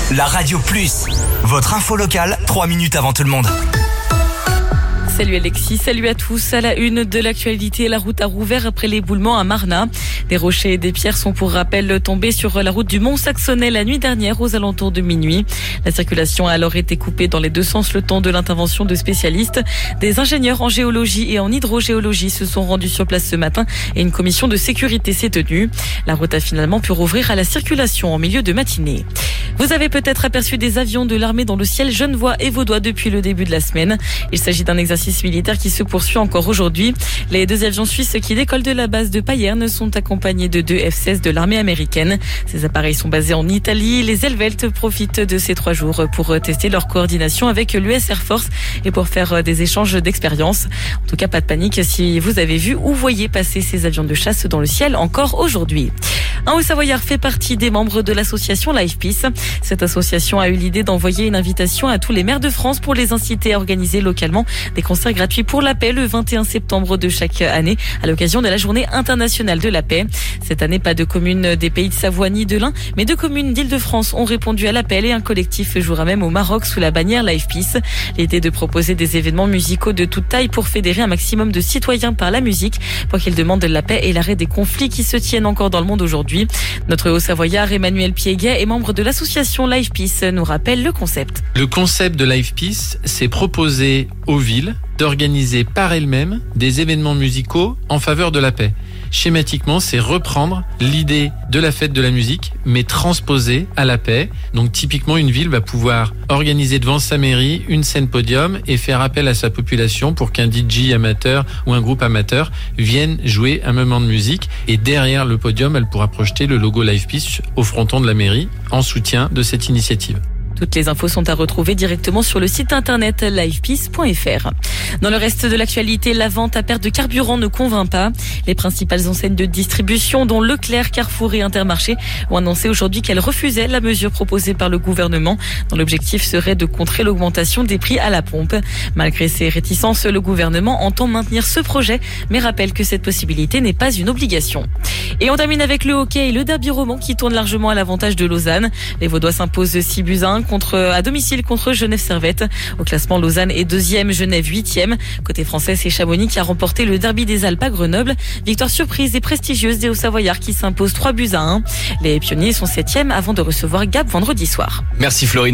La Radio Plus, votre info locale, 3 minutes avant tout le monde. Salut Alexis, salut à tous. À la une de l'actualité, la route a rouvert après l'éboulement à Marnat. Des rochers et des pierres sont pour rappel tombés sur la route du Mont-Saxonnet la nuit dernière aux alentours de minuit. La circulation a alors été coupée dans les deux sens le temps de l'intervention de spécialistes. Des ingénieurs en géologie et en hydrogéologie se sont rendus sur place ce matin et une commission de sécurité s'est tenue. La route a finalement pu rouvrir à la circulation en milieu de matinée. Vous avez peut-être aperçu des avions de l'armée dans le ciel genevois et vaudois depuis le début de la semaine. Il s'agit d'un exercice militaire qui se poursuit encore aujourd'hui. Les deux avions suisses qui décollent de la base de Payerne sont accompagnés de deux F-16 de l'armée américaine. Ces appareils sont basés en Italie. Les Helvelt profitent de ces 3 jours pour tester leur coordination avec l'US Air Force et pour faire des échanges d'expériences. En tout cas, pas de panique si vous avez vu ou voyez passer ces avions de chasse dans le ciel encore aujourd'hui. Un Haut-Savoyard fait partie des membres de l'association Life Peace. Cette association a eu l'idée d'envoyer une invitation à tous les maires de France pour les inciter à organiser localement des concerts gratuits pour la paix le 21 septembre de chaque année à l'occasion de la Journée internationale de la paix. Cette année, pas de communes des Pays de Savoie ni de l'Ain, mais 2 communes d'Île-de-France ont répondu à l'appel et un collectif jouera même au Maroc sous la bannière Life Peace. L'idée de proposer des événements musicaux de toute taille pour fédérer un maximum de citoyens par la musique pour qu'ils demandent la paix et l'arrêt des conflits qui se tiennent encore dans le monde aujourd'hui. Notre Haut-Savoyard Emmanuel Piéguet est membre de l'association Life Peace, nous rappelle le concept. Le concept de Life Peace, c'est proposer aux villes d'organiser par elles-mêmes des événements musicaux en faveur de la paix. Schématiquement, c'est reprendre l'idée de la fête de la musique, mais transposer à la paix. Donc typiquement, une ville va pouvoir organiser devant sa mairie une scène podium et faire appel à sa population pour qu'un DJ amateur ou un groupe amateur vienne jouer un moment de musique. Et derrière le podium, elle pourra projeter le logo Life Peace au fronton de la mairie en soutien de cette initiative. Toutes les infos sont à retrouver directement sur le site internet lifepeace.fr. Dans le reste de l'actualité, la vente à perte de carburant ne convainc pas. Les principales enseignes de distribution, dont Leclerc, Carrefour et Intermarché, ont annoncé aujourd'hui qu'elles refusaient la mesure proposée par le gouvernement, dont l'objectif serait de contrer l'augmentation des prix à la pompe. Malgré ces réticences, le gouvernement entend maintenir ce projet, mais rappelle que cette possibilité n'est pas une obligation. Et on termine avec le hockey et le derby roman qui tourne largement à l'avantage de Lausanne. Les Vaudois s'imposent 6-1 à domicile contre Genève Servette. Au classement, Lausanne est 2e, Genève 8e. Côté français, c'est Chamonix qui a remporté le derby des Alpes à Grenoble. Victoire surprise et prestigieuse des Hauts-Savoyards qui s'imposent 3-1. Les pionniers sont 7e avant de recevoir Gap vendredi soir. Merci Florine.